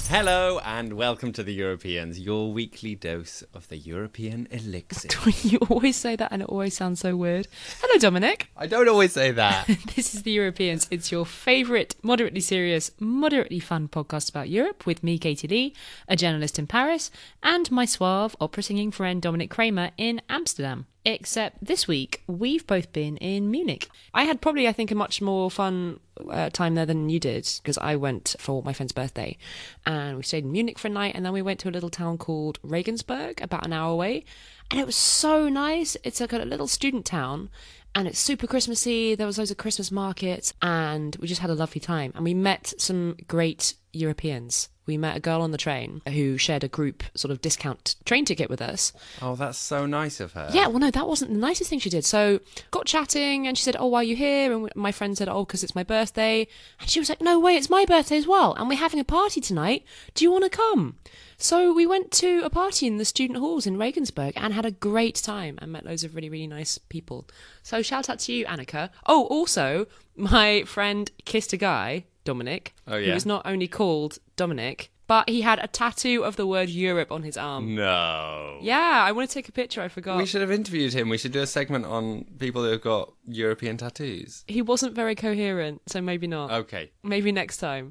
Hello and welcome to the Europeans, your weekly dose of the European elixir. You always say that and it always sounds so weird. Hello, Dominic. I don't always say that. This is the Europeans. It's your favourite, moderately serious, moderately fun podcast about Europe with me, Katie Lee, a journalist in Paris, and my suave opera singing friend Dominic Kramer in Amsterdam. Except this week, we've both been in Munich. I had probably, I think, a much more fun time there than you did, because I went for my friend's birthday and we stayed in Munich for a night, and then we went to a little town called Regensburg, about an hour away, and it was so nice. It's like a little student town and it's super Christmassy. There was loads of Christmas markets and we just had a lovely time, and we met some great Europeans. We met a girl on the train who shared a group sort of discount train ticket with us. Oh, that's so nice of her. Yeah, well, no, that wasn't the nicest thing she did. So got chatting and she said, oh, why are you here? And my friend said, oh, because it's my birthday. And she was like, no way, it's my birthday as well. And we're having a party tonight. Do you want to come? So we went to a party in the student halls in Regensburg and had a great time and met loads of really, really nice people. So shout out to you, Annika. Oh, also, my friend kissed a guy, Dominic, who was not only called Dominic, but he had a tattoo of the word Europe on his arm. No. Yeah, I want to take a picture, I forgot. We should have interviewed him. We should do a segment on people who have got European tattoos. He wasn't very coherent, so maybe not. Okay. Maybe next time.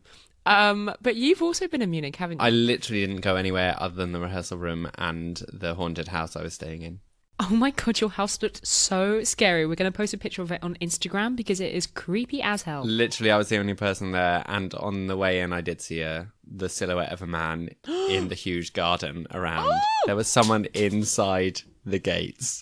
But you've also been in Munich, haven't you? I literally didn't go anywhere other than the rehearsal room and the haunted house I was staying in. Oh my god, your house looked so scary. We're going to post a picture of it on Instagram because it is creepy as hell. Literally, I was the only person there, and on the way in, I did see the silhouette of a man in the huge garden around. Oh! There was someone inside the gates.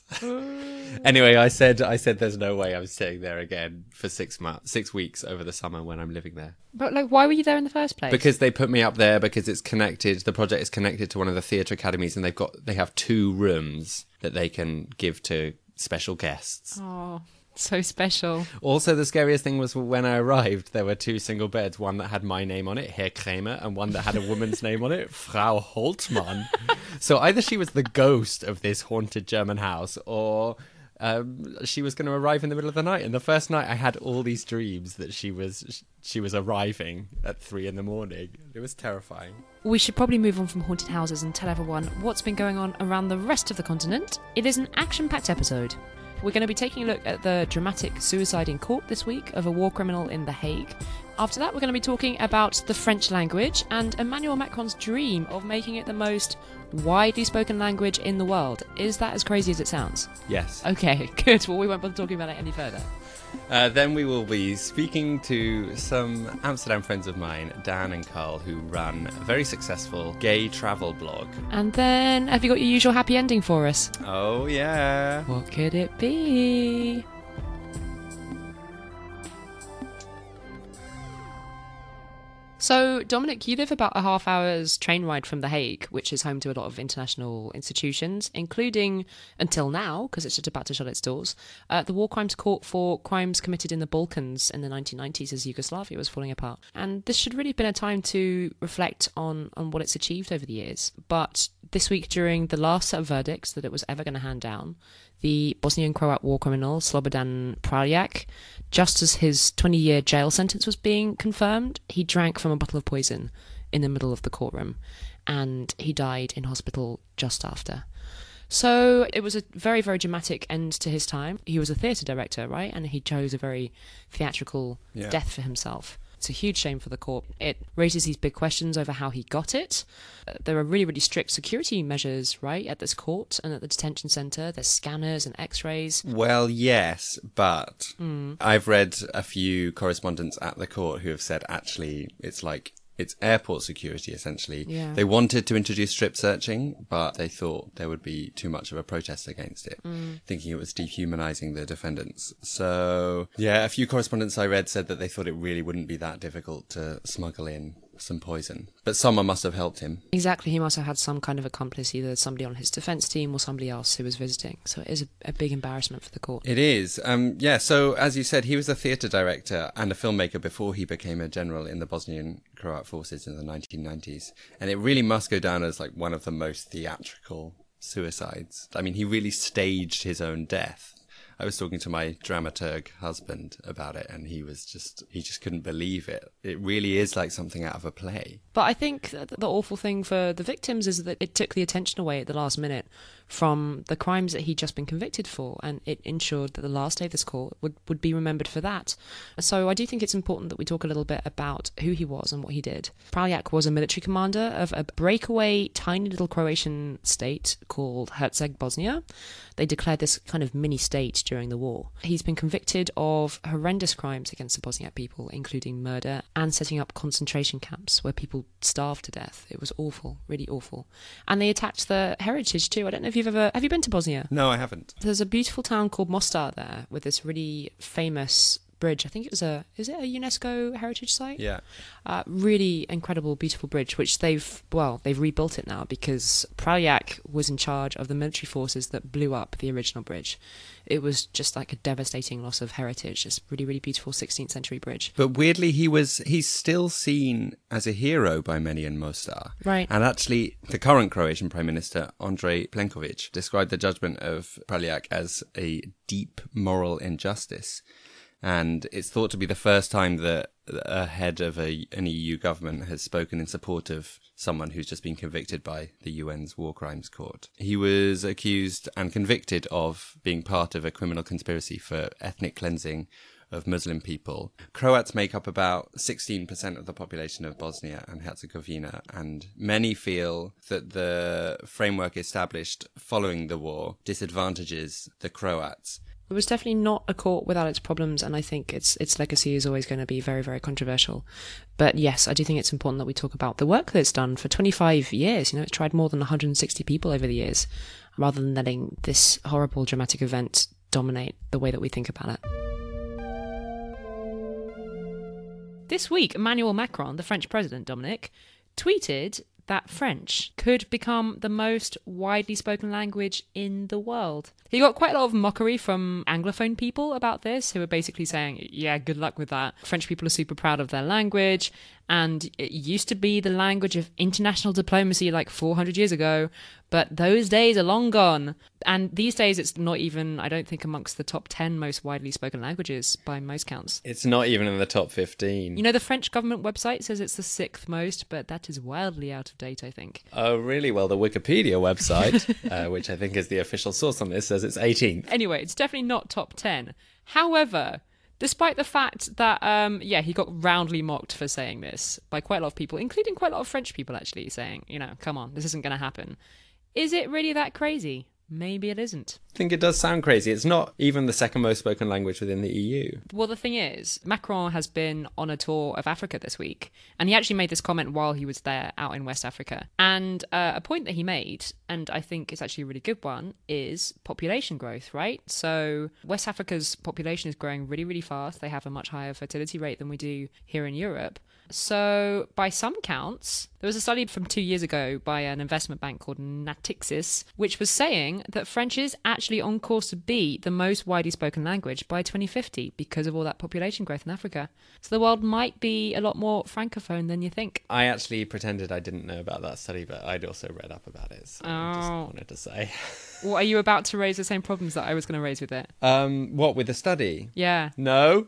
Anyway, I said there's no way I'm staying there again for 6 weeks over the summer when I'm living there. But like, why were you there in the first place? Because they put me up there because it's connected. The project is connected to one of the theatre academies, and they have 2 rooms that they can give to special guests. Oh, so special. Also, the scariest thing was when I arrived, there were 2 single beds, one that had my name on it, Herr Kramer, and one that had a woman's name on it, Frau Holtmann. So either she was the ghost of this haunted German house, or she was going to arrive in the middle of the night. And the first night, I had all these dreams that she was arriving at 3 a.m. It was terrifying. We should probably move on from haunted houses and tell everyone what's been going on around the rest of the continent. It is an action-packed episode. We're going to be taking a look at the dramatic suicide in court this week of a war criminal in The Hague. After that, we're going to be talking about the French language and Emmanuel Macron's dream of making it the most widely spoken language in the world. Is that as crazy as it sounds? Yes. Okay, good. Well, we won't bother talking about it any further. Then we will be speaking to some Amsterdam friends of mine, Dan and Carl, who run a very successful gay travel blog. And then, have you got your usual happy ending for us? Oh, yeah. What could it be? So, Dominic, you live about a half hour's train ride from The Hague, which is home to a lot of international institutions, including, until now, because it's just about to shut its doors, the War Crimes Court for crimes committed in the Balkans in the 1990s as Yugoslavia was falling apart. And this should really have been a time to reflect on what it's achieved over the years. But this week, during the last set of verdicts that it was ever going to hand down, the Bosnian Croat war criminal Slobodan Praljak, just as his 20-year jail sentence was being confirmed, he drank from a bottle of poison in the middle of the courtroom, and he died in hospital just after. So it was a very, very dramatic end to his time. He was a theatre director, right? And he chose a very theatrical death for himself. It's a huge shame for the court. It raises these big questions over how he got it. There are really, really strict security measures, right, at this court and at the detention centre. There's scanners and x-rays. Well, yes, but I've read a few correspondents at the court who have said actually it's airport security, essentially. Yeah. They wanted to introduce strip searching, but they thought there would be too much of a protest against it, thinking it was dehumanizing the defendants. So, yeah, a few correspondents I read said that they thought it really wouldn't be that difficult to smuggle in some poison. But someone must have helped him. Exactly, he must have had some kind of accomplice, either somebody on his defence team or somebody else who was visiting. So it is a big embarrassment for the court. It is. So as you said, he was a theatre director and a filmmaker before he became a general in the Bosnian Croat forces in the 1990s. And it really must go down as like one of the most theatrical suicides. I mean, he really staged his own death. I was talking to my dramaturg husband about it, and he just couldn't believe it. It really is like something out of a play. But I think the awful thing for the victims is that it took the attention away at the last minute from the crimes that he'd just been convicted for, and it ensured that the last day of this court would be remembered for that. So I do think it's important that we talk a little bit about who he was and what he did. Praljak was a military commander of a breakaway tiny little Croatian state called Herceg Bosnia. They declared this kind of mini-state during the war. He's been convicted of horrendous crimes against the Bosniak people, including murder and setting up concentration camps where people starved to death. It was awful, really awful. And they attacked the heritage too. I don't know if have you been to Bosnia? No, I haven't. There's a beautiful town called Mostar there with this really famous bridge. I think is it a UNESCO heritage site? Yeah. Really incredible, beautiful bridge, which they've rebuilt it now because Praljak was in charge of the military forces that blew up the original bridge. It was just like a devastating loss of heritage. This really, really beautiful 16th century bridge. But weirdly, he's still seen as a hero by many in Mostar. Right. And actually, the current Croatian Prime Minister, Andrej Plenković, described the judgment of Praljak as a deep moral injustice. And it's thought to be the first time that a head of an EU government has spoken in support of someone who's just been convicted by the UN's War Crimes Court. He was accused and convicted of being part of a criminal conspiracy for ethnic cleansing of Muslim people. Croats make up about 16% of the population of Bosnia and Herzegovina, and many feel that the framework established following the war disadvantages the Croats. It was definitely not a court without its problems, and I think its legacy is always going to be very, very controversial. But yes, I do think it's important that we talk about the work that it's done for 25 years. It's tried more than 160 people over the years, rather than letting this horrible dramatic event dominate the way that we think about it. This week, Emmanuel Macron, the French president, Dominic, tweeted that French could become the most widely spoken language in the world. He got quite a lot of mockery from Anglophone people about this, who were basically saying, yeah, good luck with that. French people are super proud of their language, and it used to be the language of international diplomacy like 400 years ago, but those days are long gone. And these days it's not even, I don't think, amongst the top 10 most widely spoken languages by most counts. It's not even in the top 15. The French government website says it's the 6th most, but that is wildly out of date, I think. Oh, really? Well, the Wikipedia website, which I think is the official source on this, says it's 18th. Anyway, it's definitely not top 10. However, despite the fact that, he got roundly mocked for saying this by quite a lot of people, including quite a lot of French people actually saying, come on, this isn't going to happen. Is it really that crazy? Maybe it isn't. I think it does sound crazy. It's not even the second most spoken language within the EU. Well, the thing is, Macron has been on a tour of Africa this week, and he actually made this comment while he was there out in West Africa. And a point that he made, and I think it's actually a really good one, is population growth, right? So West Africa's population is growing really, really fast. They have a much higher fertility rate than we do here in Europe. So by some counts, there was a study from 2 years ago by an investment bank called Natixis, which was saying that French is actually on course to be the most widely spoken language by 2050 because of all that population growth in Africa. So the world might be a lot more francophone than you think. I actually pretended I didn't know about that study, but I'd also read up about it, so I just wanted to say. Well, are you about to raise the same problems that I was going to raise with it? What, with the study? Yeah. No.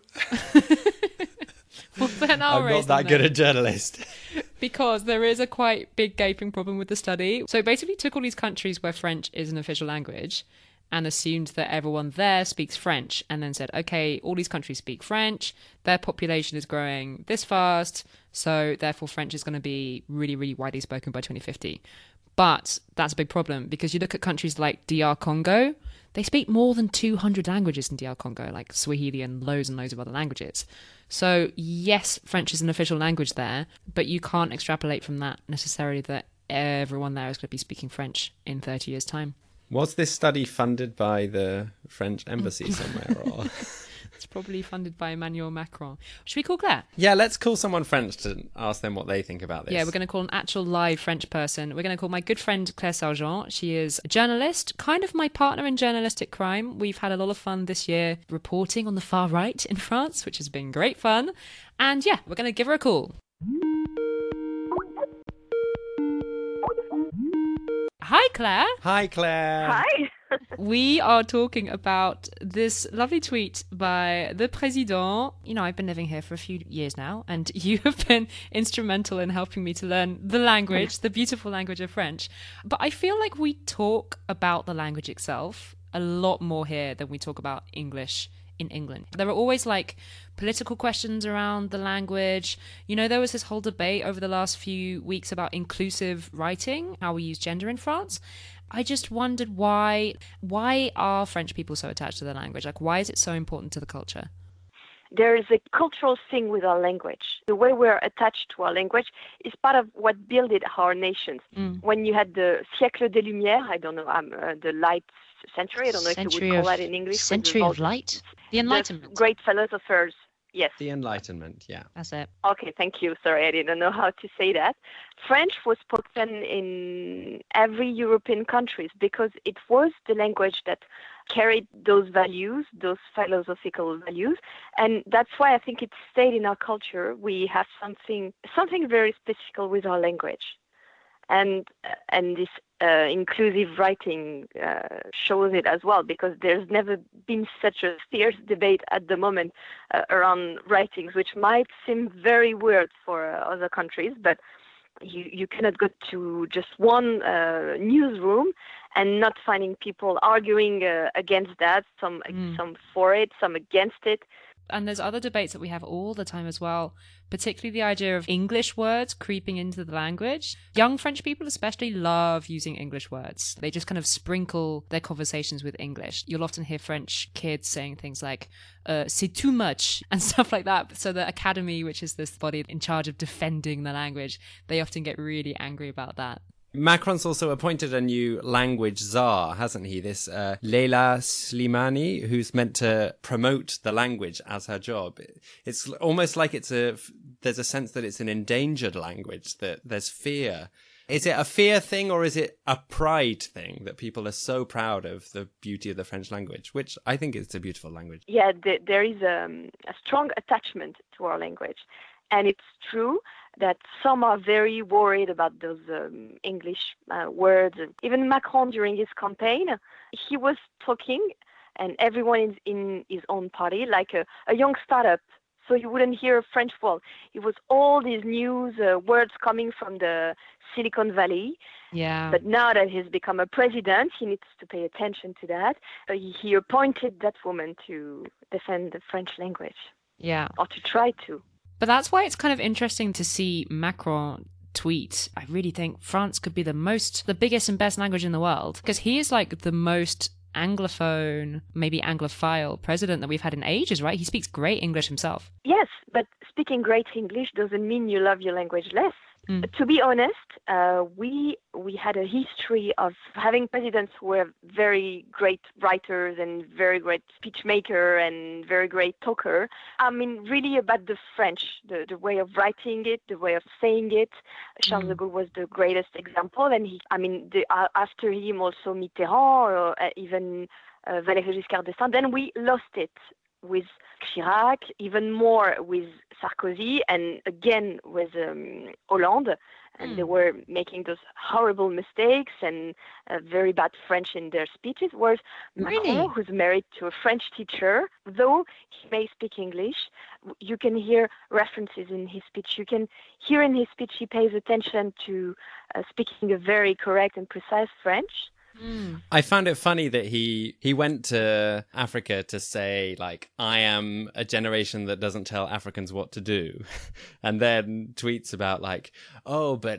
Well, then I'm not that good a journalist. Because there is a quite big gaping problem with the study. So it basically took all these countries where French is an official language and assumed that everyone there speaks French, and then said, okay, all these countries speak French, their population is growing this fast, so therefore French is going to be really, really widely spoken by 2050. But that's a big problem, because you look at countries like DR Congo, they speak more than 200 languages in DR Congo, like Swahili and loads of other languages. So yes, French is an official language there, but you can't extrapolate from that necessarily that everyone there is going to be speaking French in 30 years' time. Was this study funded by the French embassy somewhere? Or? It's probably funded by Emmanuel Macron. Should we call Claire? Yeah, let's call someone French to ask them what they think about this. Yeah, we're going to call an actual live French person. We're going to call my good friend Claire Sargent. She is a journalist, kind of my partner in journalistic crime. We've had a lot of fun this year reporting on the far right in France, which has been great fun. And yeah, we're going to give her a call. Hi, Claire. Hi, Claire. Hi. We are talking about this lovely tweet by the Président. You know, I've been living here for a few years now, and you have been instrumental in helping me to learn the language, the beautiful language of French. But I feel like we talk about the language itself a lot more here than we talk about English in England. There are always like political questions around the language. You know, there was this whole debate over the last few weeks about inclusive writing, how we use gender in France. I just wondered why are French people so attached to the language? Like, why is it so important to the culture? There is a cultural thing with our language. The way we're attached to our language is part of what built our nations. When you had the siècle des Lumières, I don't know, the light century, I don't know if you would call that in English. Century of light? The Enlightenment. The great philosophers. Yes. The Enlightenment, yeah. That's it. Okay, thank you. Sorry, I didn't know how to say that. French was spoken in every European countries because it was the language that carried those values, those philosophical values. And that's why I think it stayed in our culture. We have something very specific with our language. And this inclusive writing shows it as well, because there's never been such a fierce debate at the moment around writings, which might seem very weird for other countries, but you cannot go to just one newsroom and not finding people arguing against that, some for it, some against it. And there's other debates that we have all the time as well, particularly the idea of English words creeping into the language. Young French people especially love using English words. They just kind of sprinkle their conversations with English. You'll often hear French kids saying things like, c'est too much, and stuff like that. So the Academy, which is this body in charge of defending the language, they often get really angry about that. Macron's also appointed a new language czar, hasn't he? This Leila Slimani, who's meant to promote the language as her job. It's almost like there's a sense that it's an endangered language, that there's fear. Is it a fear thing or is it a pride thing that people are so proud of the beauty of the French language, which I think is a beautiful language? Yeah, there is a strong attachment to our language. And it's true that some are very worried about those English words. Even Macron, during his campaign, he was talking, and everyone is in his own party, like a young startup. So you wouldn't hear a French word. It was all these news words coming from the Silicon Valley. Yeah. But now that he's become a president, he needs to pay attention to that. He appointed that woman to defend the French language. Yeah. Or to try to. But that's why it's kind of interesting to see Macron tweet. I really think France could be the biggest and best language in the world, because he is like the most Anglophone, maybe Anglophile president that we've had in ages, right? He speaks great English himself. Yes, but speaking great English doesn't mean you love your language less. To be honest, we had a history of having presidents who were very great writers and very great speech maker and very great talker. I mean, really about the French, the way of writing it, the way of saying it. Charles de Gaulle was the greatest example, and after him also Mitterrand, or even Valéry Giscard d'Estaing. Then we lost it with Chirac, even more with Sarkozy, and again with Hollande. And they were making those horrible mistakes and very bad French in their speeches. Whereas Macron, who's married to a French teacher, though he may speak English, you can hear references in his speech. You can hear in his speech he pays attention to speaking a very correct and precise French. I found it funny that he went to Africa to say, like, I am a generation that doesn't tell Africans what to do. And then tweets about, like, oh, but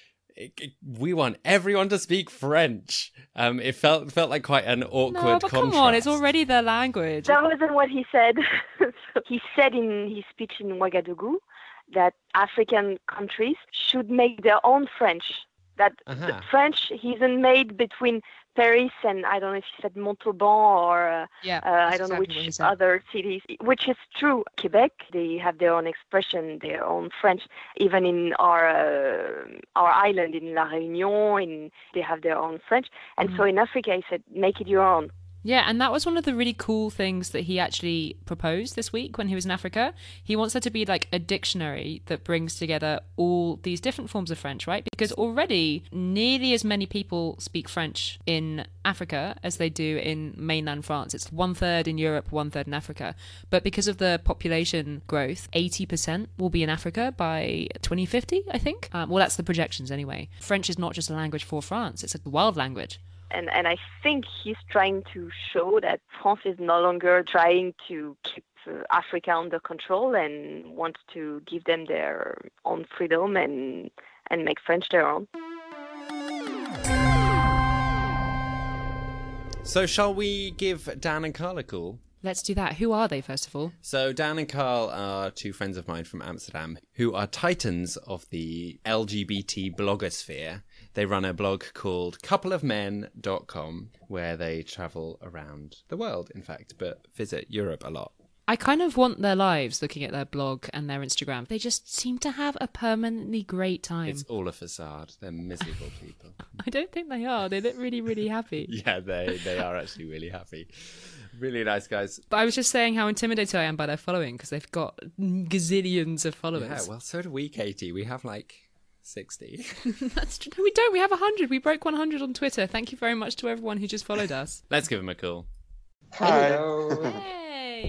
we want everyone to speak French. It felt like quite an awkward contrast. Come on, it's already their language. That wasn't what he said. He said in his speech in Ouagadougou that African countries should make their own French. That the French isn't made between Paris and, I don't know if he said Montauban or I don't know which other cities, which is true. Quebec, they have their own expression, their own French. Even in our island, in La Réunion, they have their own French. And so in Africa, he said, make it your own. Yeah, and that was one of the really cool things that he actually proposed this week when he was in Africa. He wants there to be like a dictionary that brings together all these different forms of French, right? Because already nearly as many people speak French in Africa as they do in mainland France. It's 1/3 in Europe, 1/3 in Africa. But because of the population growth, 80% will be in Africa by 2050, I think. Well, that's the projections anyway. French is not just a language for France, it's a world language. And I think he's trying to show that France is no longer trying to keep Africa under control and wants to give them their own freedom and make French their own. So shall we give Dan and Carl a call? Let's do that. Who are they, first of all? So Dan and Carl are two friends of mine from Amsterdam who are titans of the LGBT blogosphere. They run a blog called coupleofmen.com where they travel around the world, in fact, but visit Europe a lot. I kind of want their lives looking at their blog and their Instagram. They just seem to have a permanently great time. It's all a facade. They're miserable people. I don't think they are. They look really, really happy. Yeah, they are actually really happy. Really nice guys. But I was just saying how intimidated I am by their following because they've got gazillions of followers. Yeah, well, so do we, Katie. We have like 60. That's true. No, we don't. We have 100. We broke 100 on Twitter. Thank you very much to everyone who just followed us. Let's give them a call. Hi. Hello. Hey.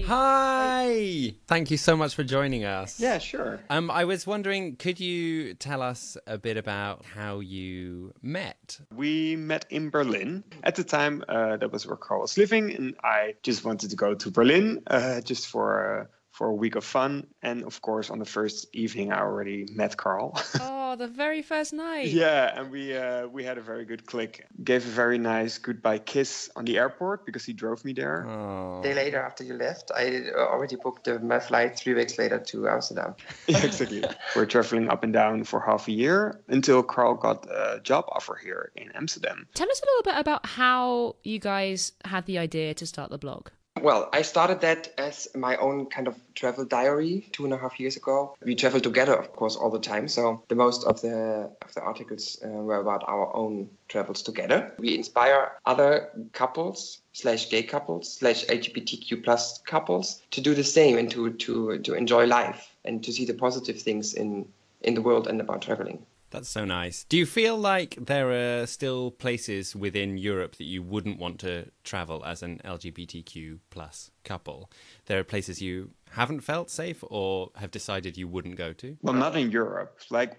Hi! Thank you so much for joining us. Yeah, sure. I was wondering, could you tell us a bit about how you met? We met in Berlin. At the time, that was where Carl was living, and I just wanted to go to Berlin just for a week of fun. And of course, on the first evening, I already met Carl. Oh, the very first night. Yeah, and we had a very good click. Gave a very nice goodbye kiss on the airport because he drove me there. Oh. A day later, after you left, I already booked my flight 3 weeks later to Amsterdam. Yeah, exactly. We're traveling up and down for half a year until Carl got a job offer here in Amsterdam. Tell us a little bit about how you guys had the idea to start the blog. Well, I started that as my own kind of travel diary 2.5 years ago. We traveled together, of course, all the time. So the most of the articles were about our own travels together. We inspire other couples /gay couples /LGBTQ plus couples to do the same and to enjoy life and to see the positive things in the world and about traveling. That's so nice. Do you feel like there are still places within Europe that you wouldn't want to travel as an LGBTQ plus couple? There are places you haven't felt safe or have decided you wouldn't go to? Well, not in Europe. Like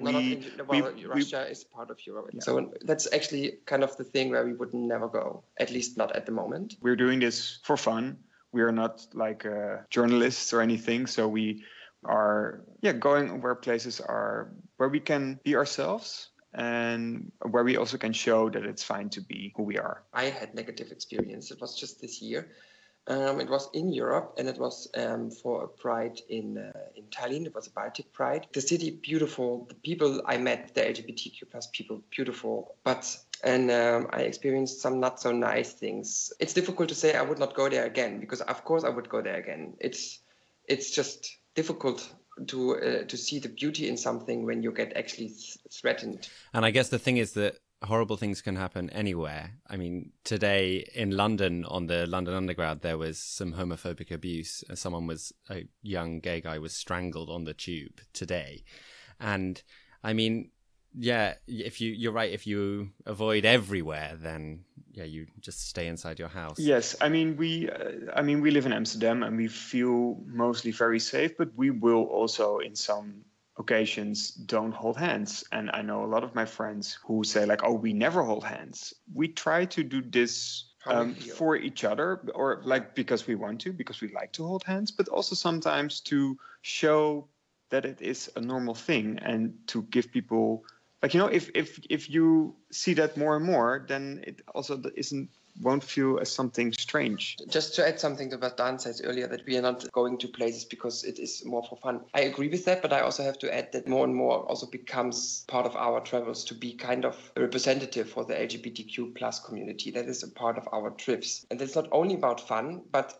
Russia is part of Europe. Yeah. So that's actually kind of the thing where we would never go, at least not at the moment. We're doing this for fun. We are not like journalists or anything. So we are going where places are where we can be ourselves and where we also can show that it's fine to be who we are. I had negative experience. It was just this year. It was in Europe, and it was for a pride in Tallinn. It was a Baltic pride. The city, beautiful. The people I met, the LGBTQ plus people, beautiful. And I experienced some not so nice things. It's difficult to say I would not go there again, because of course I would go there again. It's just difficult to see the beauty in something when you get actually threatened. And I guess the thing is that horrible things can happen anywhere. I mean, today in London, on the London Underground, there was some homophobic abuse. A young gay guy was strangled on the tube today. And I mean, yeah, you're right, if you avoid everywhere, then you just stay inside your house. Yes, I mean we live in Amsterdam and we feel mostly very safe, but we will also in some occasions don't hold hands. And I know a lot of my friends who say like, oh, we never hold hands. We try to do this for each other, or like because we want to, because we like to hold hands, but also sometimes to show that it is a normal thing and to give people, like, you know, if you see that more and more, then it also won't feel as something strange. Just to add something to what Dan says earlier, that we are not going to places because it is more for fun. I agree with that, but I also have to add that more and more also becomes part of our travels to be kind of a representative for the LGBTQ plus community. That is a part of our trips. And it's not only about fun, but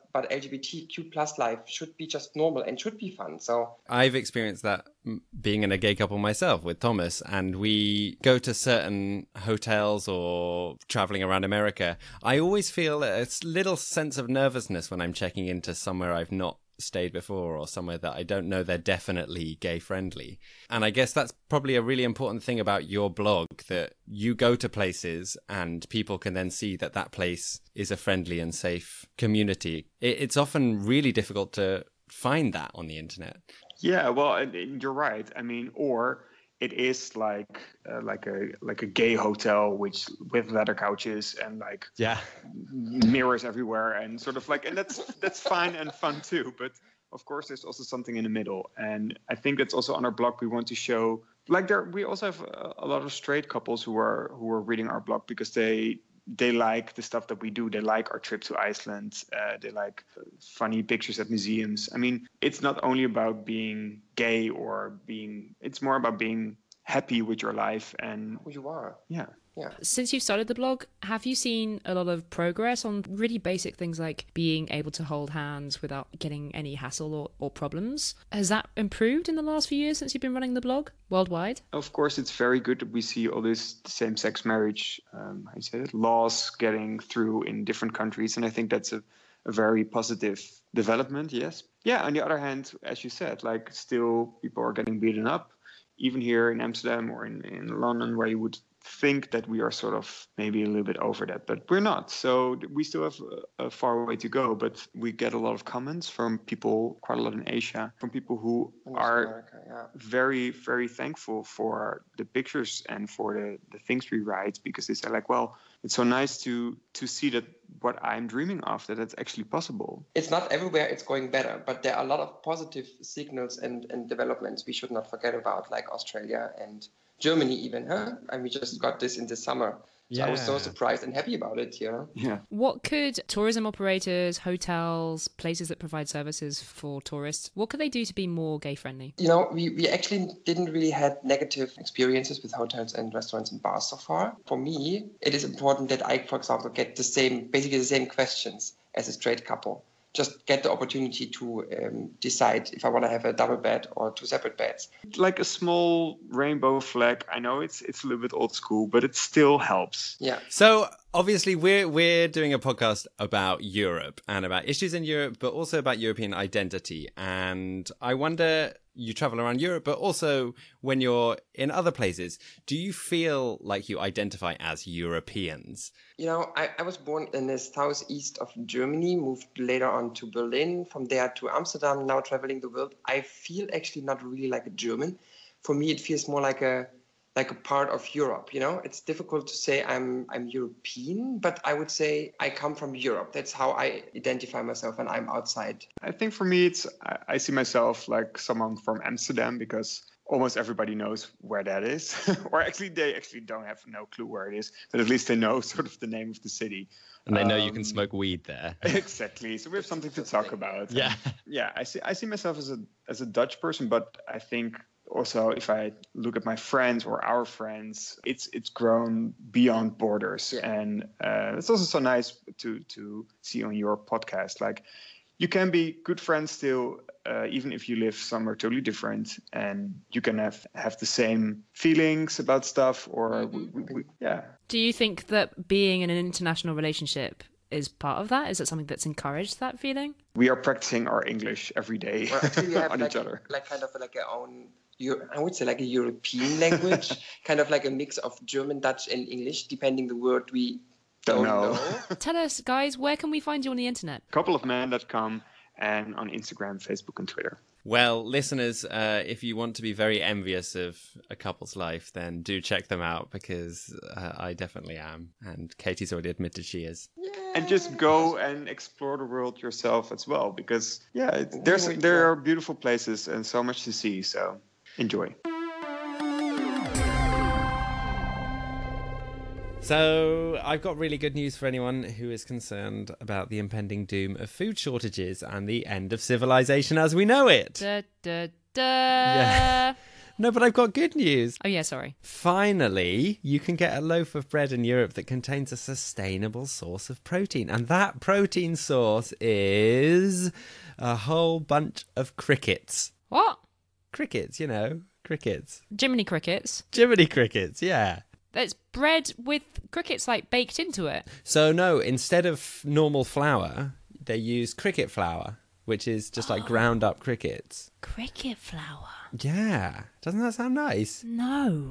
but LGBTQ plus life should be just normal and should be fun. So I've experienced that being in a gay couple myself with Thomas, and we go to certain hotels or traveling around America. I always feel a little sense of nervousness when I'm checking into somewhere I've not stayed before or somewhere that I don't know they're definitely gay friendly. And I guess that's probably a really important thing about your blog, that you go to places and people can then see that that place is a friendly and safe community. It's often really difficult to find that on the internet. Yeah, well, and you're right. I mean, or it is like a gay hotel with leather couches and like mirrors everywhere and sort of like, and that's fine and fun too. But of course, there's also something in the middle, and I think that's also on our blog. We want to show like we also have a lot of straight couples who are reading our blog because they like the stuff that we do. They like our trip to Iceland. They like funny pictures at museums. I mean, it's not only about being gay it's more about being happy with your life and who you are. Yeah. Since you've started the blog, have you seen a lot of progress on really basic things like being able to hold hands without getting any hassle or problems? Has that improved in the last few years since you've been running the blog worldwide? Of course, it's very good that we see all this same-sex marriage laws getting through in different countries. And I think that's a very positive development, yes. Yeah, on the other hand, as you said, like still people are getting beaten up, even here in Amsterdam or in London, where you would think that we are sort of maybe a little bit over that, but we're not. So we still have a far way to go, but we get a lot of comments from people, quite a lot in Asia, from people who are very, very thankful for the pictures and for the things we write, because they say like, well, it's so nice to see that what I'm dreaming of, that it's actually possible. It's not everywhere it's going better, but there are a lot of positive signals and developments we should not forget about, like Australia and Germany even, huh? And we just got this in the summer. So I was so surprised and happy about it, Yeah. What could tourism operators, hotels, places that provide services for tourists, what could they do to be more gay friendly? We actually didn't really had negative experiences with hotels and restaurants and bars so far. For me, it is important that I, for example, get basically the same questions as a straight couple. Just get the opportunity to decide if I want to have a double bed or two separate beds. Like a small rainbow flag. I know it's a little bit old school, but it still helps. Yeah. So obviously we're doing a podcast about Europe and about issues in Europe, but also about European identity. And I wonder, you travel around Europe, but also when you're in other places, do you feel like you identify as Europeans? I was born in the southeast of Germany, moved later on to Berlin, from there to Amsterdam, now traveling the world. I feel actually not really like a German. For me, it feels more like a part of Europe, It's difficult to say I'm European, but I would say I come from Europe. That's how I identify myself when I'm outside. I think for me, I see myself like someone from Amsterdam, because almost everybody knows where that is. Or actually, they actually don't have no clue where it is, but at least they know sort of the name of the city. And they know you can smoke weed there. Exactly. So we have something to talk about. Yeah. Yeah, I see myself as a Dutch person, but I think also if I look at my friends or our friends, it's grown beyond borders. Yeah. And it's also so nice to see on your podcast, like you can be good friends still, even if you live somewhere totally different, and you can have the same feelings about stuff, or yeah. Do you think that being in an international relationship is part of that? Is it something that's encouraged that feeling? We are practicing our English every day we have on each other. Like kind of like our own, I would say like a European language, kind of like a mix of German, Dutch, and English, depending the word we don't know. Tell us, guys, where can we find you on the internet? Coupleofmen.com and on Instagram, Facebook, and Twitter. Well, listeners, if you want to be very envious of a couple's life, then do check them out, because I definitely am. And Katie's already admitted she is. Yay. And just go and explore the world yourself as well, because there are beautiful places and so much to see. So enjoy. So I've got really good news for anyone who is concerned about the impending doom of food shortages and the end of civilization as we know it. Da, da, da. Yeah. No, but I've got good news. Oh, yeah, sorry. Finally, you can get a loaf of bread in Europe that contains a sustainable source of protein. And that protein source is a whole bunch of crickets. What? Crickets, crickets. Jiminy crickets? Jiminy crickets, yeah. There's bread with crickets, like, baked into it. So, no, instead of normal flour, they use cricket flour, which is just like ground up crickets. Cricket flour? Yeah. Doesn't that sound nice? No.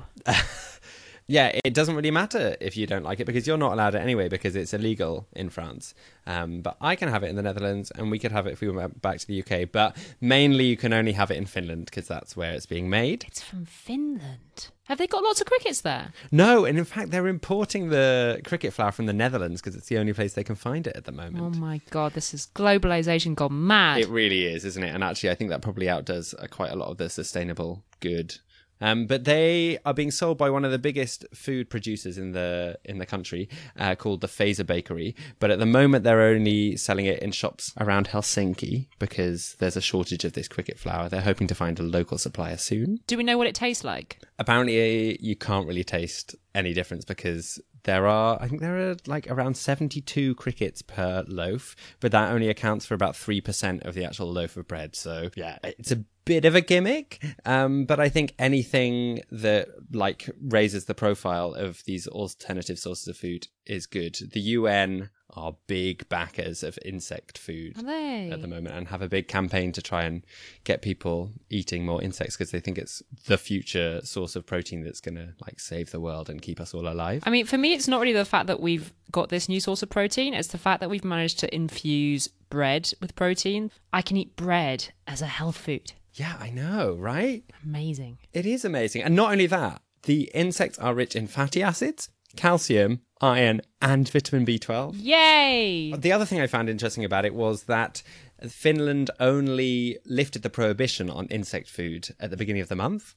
Yeah, it doesn't really matter if you don't like it because you're not allowed it anyway because it's illegal in France. But I can have it in the Netherlands and we could have it if we went back to the UK. But mainly you can only have it in Finland because that's where it's being made. It's from Finland. Have they got lots of crickets there? No, and in fact they're importing the cricket flour from the Netherlands because it's the only place they can find it at the moment. Oh my God, this is globalization gone mad. It really is, isn't it? And actually I think that probably outdoes quite a lot of the sustainable good. But they are being sold by one of the biggest food producers in the country, called the Fazer Bakery. But at the moment, they're only selling it in shops around Helsinki because there's a shortage of this cricket flour. They're hoping to find a local supplier soon. Do we know what it tastes like? Apparently, you can't really taste any difference because there are like around 72 crickets per loaf, but that only accounts for about 3% of the actual loaf of bread. So yeah, it's a bit of a gimmick, but I think anything that like raises the profile of these alternative sources of food is good. The UN are big backers of insect food Are they? at the moment and have a big campaign to try and get people eating more insects because they think it's the future source of protein that's going to like save the world and keep us all alive. I mean, for me, it's not really the fact that we've got this new source of protein. It's the fact that we've managed to infuse bread with protein. I can eat bread as a health food. Yeah, I know, right? Amazing. It is amazing. And not only that, the insects are rich in fatty acids, calcium, iron, and vitamin B12. Yay! The other thing I found interesting about it was that Finland only lifted the prohibition on insect food at the beginning of the month.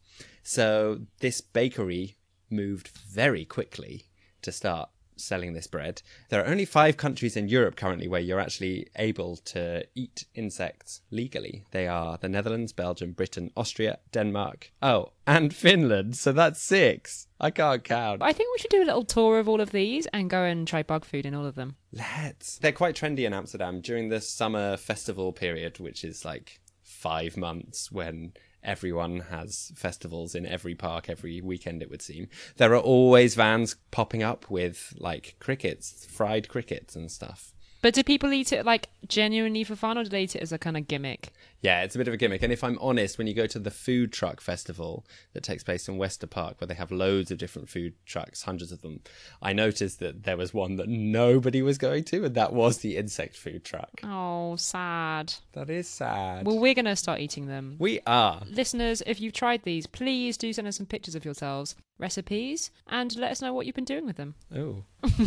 So this bakery moved very quickly to start selling this bread. There are only 5 countries in Europe currently where you're actually able to eat insects legally. They are the Netherlands, Belgium, Britain, Austria, Denmark, and Finland. So that's 6. I can't count. I think we should do a little tour of all of these and go and try bug food in all of them. Let's. They're quite trendy in Amsterdam during the summer festival period, which is like 5 months when everyone has festivals in every park every weekend, it would seem. There are always vans popping up with like crickets, fried crickets and stuff. But do people eat it like genuinely for fun, or do they eat it as a kind of gimmick? Yeah, it's a bit of a gimmick. And if I'm honest, when you go to the food truck festival that takes place in Wester Park, where they have loads of different food trucks, hundreds of them, I noticed that there was one that nobody was going to, and that was the insect food truck. Oh, sad. That is sad. Well, we're going to start eating them. We are. Listeners, if you've tried these, please do send us some pictures of yourselves, recipes, and let us know what you've been doing with them. Oh.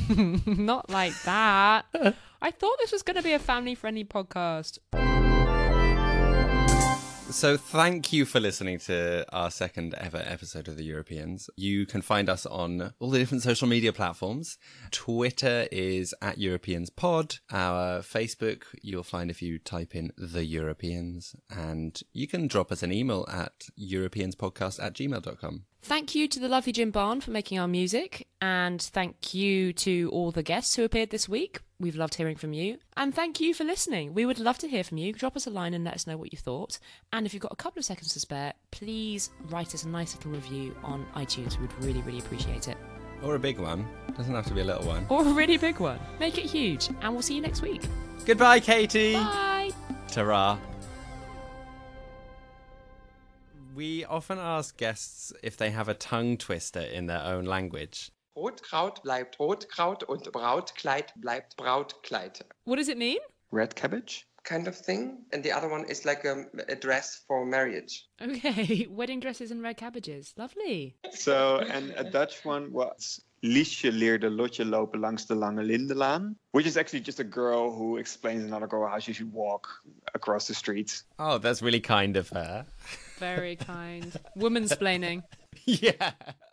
Not like that. I thought this was going to be a family-friendly podcast. So thank you for listening to our second ever episode of The Europeans. You can find us on all the different social media platforms. Twitter is @EuropeansPod. Our Facebook you'll find if you type in The Europeans. And you can drop us an email at europeanspodcast@gmail.com. Thank you to the lovely Jim Barn for making our music, and thank you to all the guests who appeared this week. We've loved hearing from you. And thank you for listening. We would love to hear from you. Drop us a line and let us know what you thought. And if you've got a couple of seconds to spare, please write us a nice little review on iTunes. We'd really, really appreciate it. Or a big one. Doesn't have to be a little one. Or a really big one. Make it huge. And we'll see you next week. Goodbye, Katie. Bye. Ta-ra. We often ask guests if they have a tongue twister in their own language. Rotkraut bleibt Rotkraut und Brautkleid bleibt Brautkleid. What does it mean? Red cabbage? Kind of thing. And the other one is like a dress for marriage. Okay, wedding dresses and red cabbages. Lovely. So, and a Dutch one was Liesje leerde Lotje lopen langs de lange Lindenlaan, which is actually just a girl who explains another girl how she should walk across the street. Oh, that's really kind of her. Very kind. Womansplaining. Yeah.